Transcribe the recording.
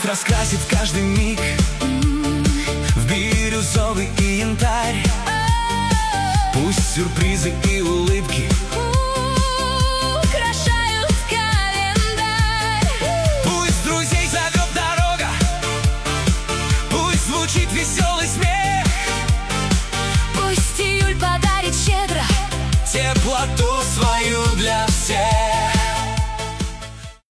Пусть раскрасит каждый миг в бирюзовый и янтарь. Пусть сюрпризы и